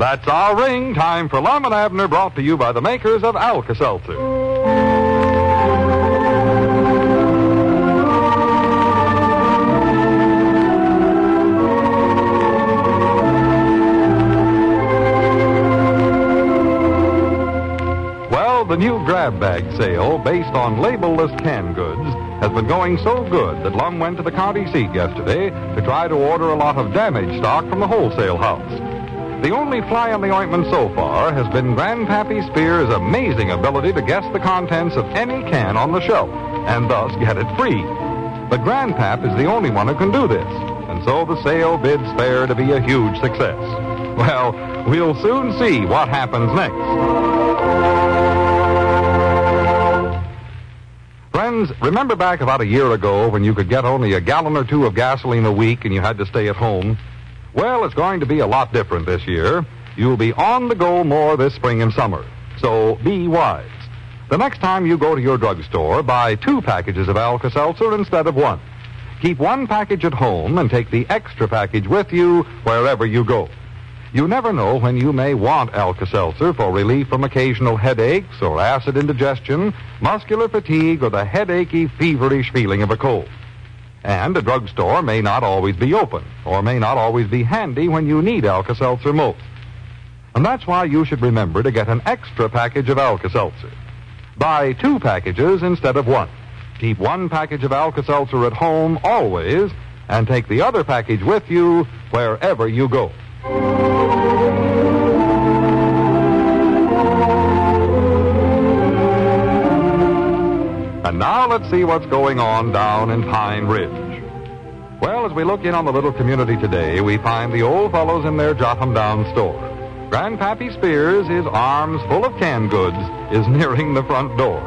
That's our ring. Time for Lum and Abner, brought to you by the makers of Alka-Seltzer. The new grab bag sale, based on label-less canned goods, has been going so good that Lum went to the county seat yesterday to try to order a lot of damaged stock from the wholesale house. The only fly on the ointment so far has been Grandpappy Spears' amazing ability to guess the contents of any can on the shelf, and thus get it free. But Grandpap is the only one who can do this, and so the sale bids fair to be a huge success. Well, we'll soon see what happens next. Friends, remember back about a year ago when you could get only a gallon or two of gasoline a week and you had to stay at home? Well, it's going to be a lot different this year. You'll be on the go more this spring and summer. So be wise. The next time you go to your drugstore, buy 2 packages of Alka-Seltzer instead of 1. Keep 1 package at home and take the extra package with you wherever you go. You never know when you may want Alka-Seltzer for relief from occasional headaches or acid indigestion, muscular fatigue, or the headachy, feverish feeling of a cold. And a drugstore may not always be open, or may not always be handy when you need Alka-Seltzer most. And that's why you should remember to get an extra package of Alka-Seltzer. Buy 2 packages instead of 1. Keep 1 package of Alka-Seltzer at home always, and take the other package with you wherever you go. And now let's see what's going on down in Pine Ridge. Well, as we look in on the little community today, we find the old fellows in their Jot-'em-Down store. Grandpappy Spears, his arms full of canned goods, is nearing the front door.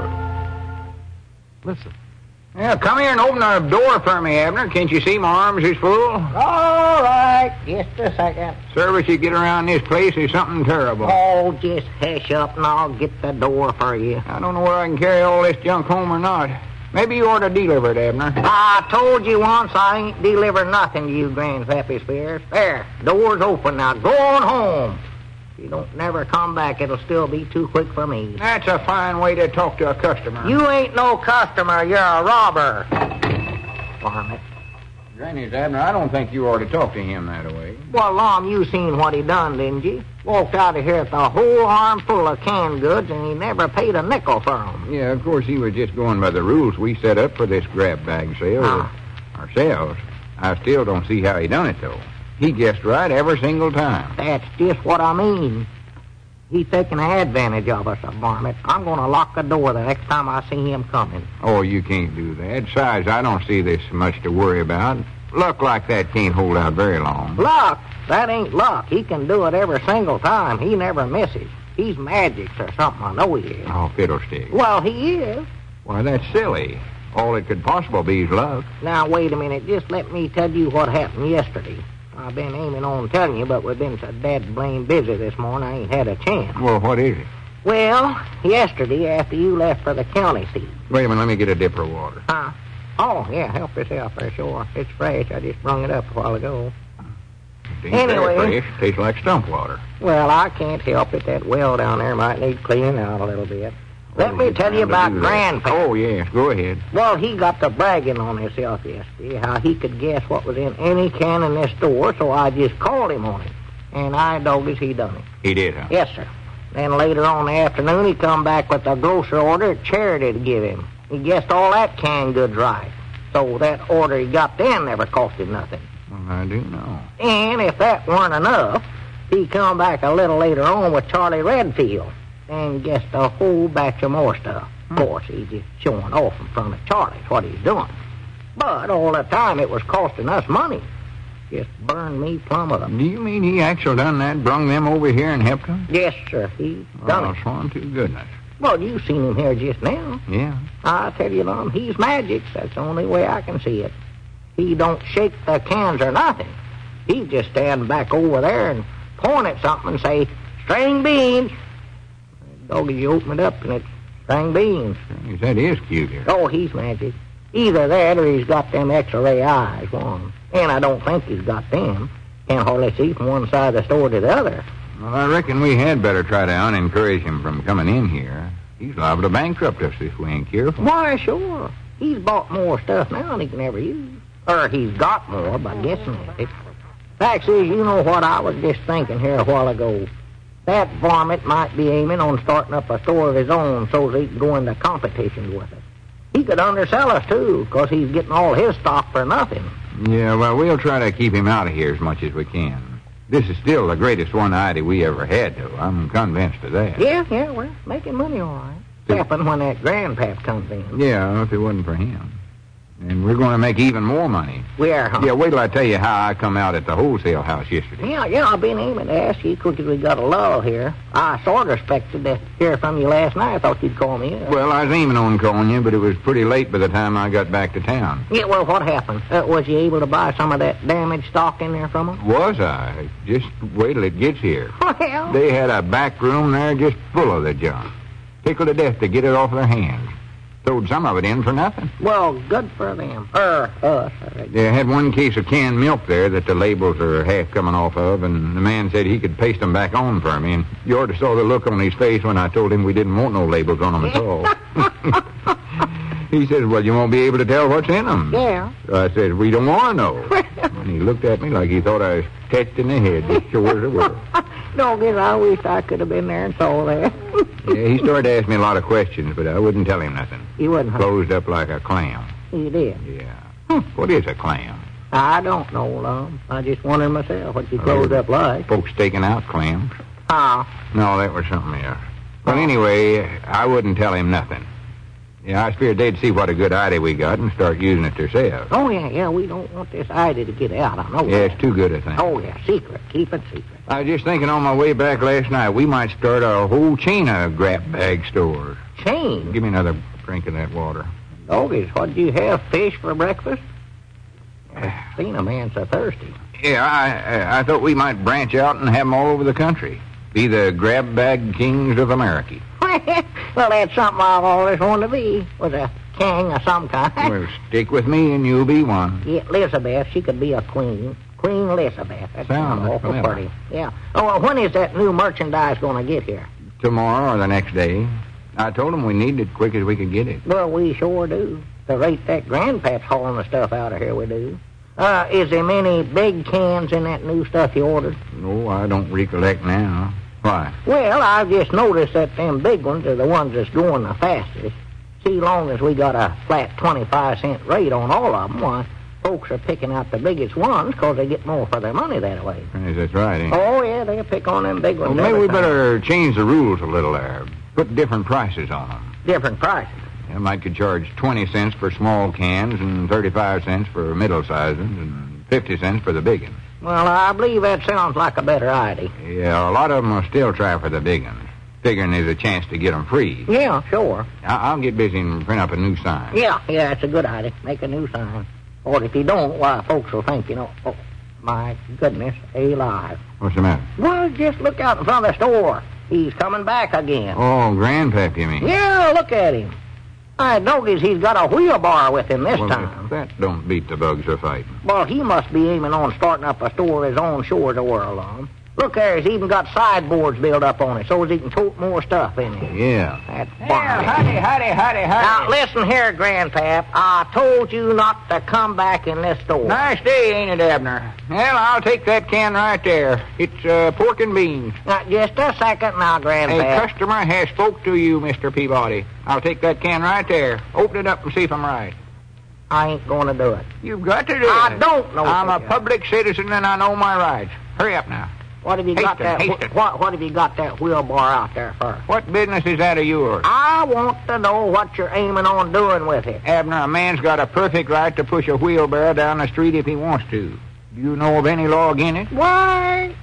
Listen. Yeah, come here and open the door for me, Abner. Can't you see my arms is full? All right, just a second. Service you get around this place is something terrible. Oh, just hush up and I'll get the door for you. I don't know whether I can carry all this junk home or not. Maybe you ought to deliver it, Abner. I told you once I ain't delivering nothing to you, Grandpappy Spears. There, door's open now. Go on home. If you don't never come back, it'll still be too quick for me. That's a fine way to talk to a customer. You ain't no customer. You're a robber. Varmint. Granny's, Abner, I don't think you ought to talk to him that way. Well, Lom, you seen what he done, didn't you? Walked out of here with a whole armful of canned goods, and he never paid a nickel for them. Yeah, of course, he was just going by the rules we set up for this grab bag sale ourselves. I still don't see how he done it, though. He guessed right every single time. That's just what I mean. He's taking advantage of us, Varmint. I'm going to lock the door the next time I see him coming. Oh, you can't do that. Besides, I don't see this much to worry about. Luck like that can't hold out very long. Luck? That ain't luck. He can do it every single time. He never misses. He's magic or something. I know he is. Oh, fiddlestick. Well, he is. Why, that's silly. All it could possibly be is luck. Now, wait a minute. Just let me tell you what happened yesterday. I've been aiming on telling you, but we've been so blame busy this morning, I ain't had a chance. Well, what is it? Well, yesterday, after you left for the county seat. Wait a minute, let me get a dipper of water. Huh? Oh, yeah, help yourself there, sure. It's fresh. I just brung it up a while ago. Anyway. Fresh. Tastes like stump water. Well, I can't help it. That well down there might need cleaning out a little bit. Let me tell you about Grandpa. Oh, yes, go ahead. Well, he got to bragging on himself yesterday, how he could guess what was in any can in this store, so I just called him on it. And I dogged he done it. He did, huh? Yes, sir. Then later on in the afternoon, he come back with a grocery order Charity to give him. He guessed all that canned goods right. So that order he got then never cost him nothing. Well, I do know. And if that weren't enough, he come back a little later on with Charlie Redfield and guessed a whole batch of more stuff. Of course, he's just showing off in front of Charlie. That's what he's doing. But all the time, it was costing us money. Just burned me plumb up. Do you mean he actually done that, brung them over here and helped them? Yes, sir. He done it. Swan to goodness. Well, you seen him here just now. Yeah. I tell you, Lum, he's magic. That's the only way I can see it. He don't shake the cans or nothing. He just stand back over there and point at something and say, "String beans." Doggy, you open it up and it's string beans. That is cute here. Oh, he's magic. Either that or he's got them X-ray eyes, one. And I don't think he's got them. Can't hardly see from one side of the store to the other. Well, I reckon we had better try to unencourage him from coming in here. He's liable to bankrupt us if we ain't careful. Why, sure. He's bought more stuff now than he can ever use. Or he's got more by guessing at it. Fact is, you know what I was just thinking here a while ago. That varmint might be aiming on starting up a store of his own so that he can go into competitions with us. He could undersell us, too, because he's getting all his stock for nothing. Yeah, well, we'll try to keep him out of here as much as we can. This is still the greatest one-eyed we ever had, though. I'm convinced of that. Yeah, we're making money all right. Except when that grandpap comes in. Yeah, if it wasn't for him. And we're going to make even more money. We are, huh? Yeah, wait till I tell you how I come out at the wholesale house yesterday. Yeah, I've been aiming to ask you quick as we got a lull here. I sort of expected to hear from you last night. I thought you'd call me up. Well, I was aiming on calling you, but it was pretty late by the time I got back to town. Yeah, well, what happened? Was you able to buy some of that damaged stock in there from them? Was I? Just wait till it gets here. Well... They had a back room there just full of the junk. Tickled to death to get it off their hands. Throwed some of it in for nothing. Well, good for them. Us. They had one case of canned milk there that the labels are half coming off of, and the man said he could paste them back on for me. And you ought to saw the look on his face when I told him we didn't want no labels on them at all. He says, well, you won't be able to tell what's in them. Yeah. So I said, we don't want to know. And he looked at me like he thought I was touched in the head, as sure as it was. Doggone, I wish I could have been there and saw that. Yeah, he started to ask me a lot of questions, but I wouldn't tell him nothing. You wouldn't, huh? Closed up like a clam. You did? Yeah. What is a clam? I don't know, Lum. I just wondered myself what you closed up like. Folks taking out clams. Ah. No, that was something else. But anyway, I wouldn't tell him nothing. Yeah, I feared they'd see what a good idea we got and start using it themselves. Oh, yeah, we don't want this idea to get out. I know Yeah, that. it's too good a thing. Oh, yeah, secret. Keep it secret. I was just thinking on my way back last night, we might start a whole chain of grab bag stores. Chain? Give me another drink of that water. Doggies, what'd you have, fish for breakfast? Seen a man so thirsty. Yeah, I thought we might branch out and have them all over the country. Be the grab bag kings of America. Well, that's something I've always wanted to be, was a king of some kind. Well, stick with me and you'll be one. Yeah, Elizabeth, she could be a queen. Queen Elizabeth. That sounds awful clever. pretty. Yeah. Oh, well, when is that new merchandise going to get here? Tomorrow or the next day. I told them we needed it quick as we could get it. Well, we sure do. The rate that grandpap's hauling the stuff out of here, we do. Is there many big cans in that new stuff you ordered? No, I don't recollect now. Why? Well, I've just noticed that them big ones are the ones that's going the fastest. See, long as we got a flat 25-cent rate on all of them, why, folks are picking out the biggest ones because they get more for their money that way. Yes, that's right, ain't it? Oh, yeah, they'll pick on them big ones. Well, maybe we every time. better change the rules a little there. Put different prices on them. Different prices. I might could charge 20 cents for small cans and 35 cents for middle-sized ones and 50 cents for the big ones. Well, I believe that sounds like a better idea. Yeah, a lot of them will still try for the big ones, figuring there's a chance to get them free. Yeah, sure. I'll get busy and print up a new sign. Yeah, it's a good idea. Make a new sign. Or if you don't, why, folks will think, oh, my goodness, alive. What's the matter? Well, just look out in front of the store. He's coming back again. Oh, Grandpap, you mean? Yeah, look at him. I notice he's got a wheelbarrow with him this time. That don't beat the bugs are fighting. Well, he must be aiming on starting up a store of his own sure to whirl on. Look there, he's even got sideboards built up on it so as he can tote more stuff in it. Yeah. That's Howdy. Now, listen here, Grandpap. I told you not to come back in this store. Nice day, ain't it, Abner? Well, I'll take that can right there. It's pork and beans. Now, just a second now, A Grandpap. customer has spoke to you, Mr. Peabody. I'll take that can right there. Open it up and see if I'm right. I ain't going to do it. You've got to do it. I don't know. I'm a that. public citizen and I know my rights. Hurry up now. What have you got that? Hasten. What have you got that wheelbarrow out there for? What business is that of yours? I want to know what you're aiming on doing with it. Abner, a man's got a perfect right to push a wheelbarrow down the street if he wants to. Do you know of any law against it? Why?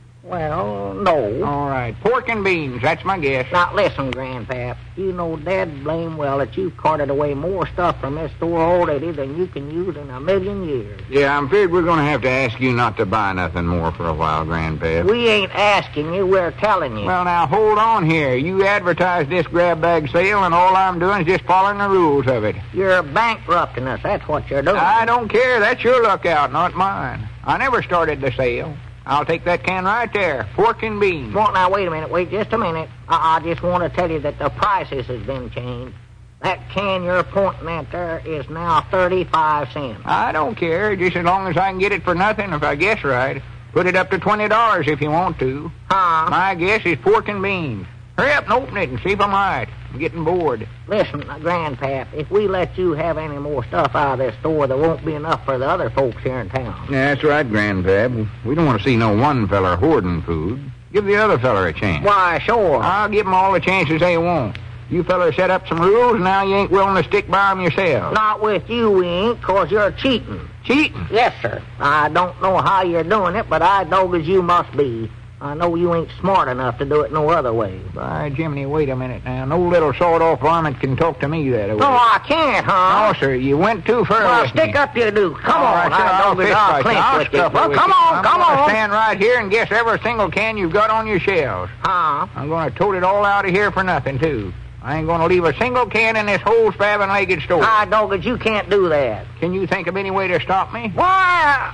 Well, no. All right. Pork and beans, that's my guess. Now, listen, Grandpap. You know dead blame well that you've carted away more stuff from this store already than you can use in a million years. Yeah, I'm afraid we're going to have to ask you not to buy nothing more for a while, Grandpap. We ain't asking you, we're telling you. Well, now, hold on here. You advertised this grab bag sale, and all I'm doing is just following the rules of it. You're bankrupting us, that's what you're doing. I don't care. That's your lookout, not mine. I never started the sale. I'll take that can right there. Pork and beans. Well, now, wait a minute. Wait just a minute. I just want to tell you that the prices has been changed. That can you're pointing at there is now 35 cents. I don't care, just as long as I can get it for nothing, if I guess right. Put it up to $20 if you want to. Huh? My guess is pork and beans. Hurry up and open it and see if I'm right. I'm getting bored. Listen, Grandpap, if we let you have any more stuff out of this store, there won't be enough for the other folks here in town. That's right, Grandpap. We don't want to see no one feller hoarding food. Give the other feller a chance. Why, sure. I'll give them all the chances they want. You fellas set up some rules, and now you ain't willing to stick by them yourself. Not with you, we ain't, 'cause you're cheating. Cheating? Yes, sir. I don't know how you're doing it, but I know as you must be. I know you ain't smart enough to do it no other way. By Jiminy, wait a minute now. No little sawed-off varmint can talk to me that way. No, I can't, huh? No, sir. You went too far Well, with stick me. up you do. Come All on. right, sir, I'll clinch with you. scuffle Well, with come you. on, come I'm gonna on. stand right here and guess every single can you've got on your shelves. Huh? I'm going to tote it all out of here for nothing, too. I ain't going to leave a single can in this whole spavined-legged store. I know that you can't do that. Can you think of any way to stop me? Why,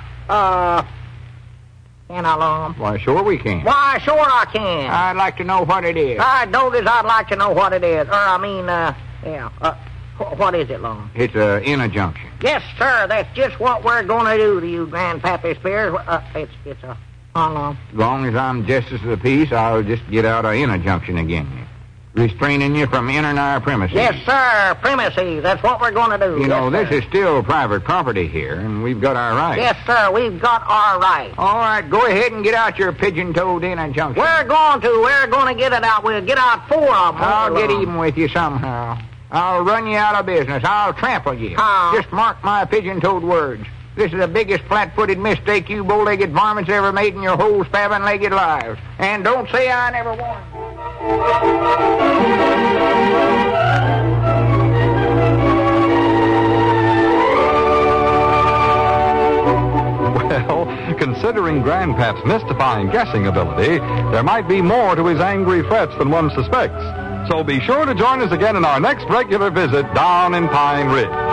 can I, Lum? Why, sure we can. Why, sure I can. I'd like to know what it is. I know that I'd like to know what it is. What is it, Lum? It's a injunction. Yes, sir, that's just what we're going to do to you, Grandpappy Spears. It's a... Lum? As long as I'm justice of the peace, I'll just get out an injunction again. Restraining you from entering our premises. Yes, sir, premises. That's what we're going to do. You know, Yes, this sir. is still private property here, and we've got our rights. Yes, sir, we've got our rights. All right, go ahead and get out your pigeon-toed injunction. We're going to get it out. We'll get out 4 of them. I'll get even with you somehow. I'll run you out of business. I'll trample you. How? Just mark my pigeon-toed words. This is the biggest flat-footed mistake you bow-legged varmints ever made in your whole spavined-legged lives. And don't say I never warned you. Well, considering Grandpap's mystifying guessing ability, there might be more to his angry threats than one suspects. So be sure to join us again in our next regular visit down in Pine Ridge.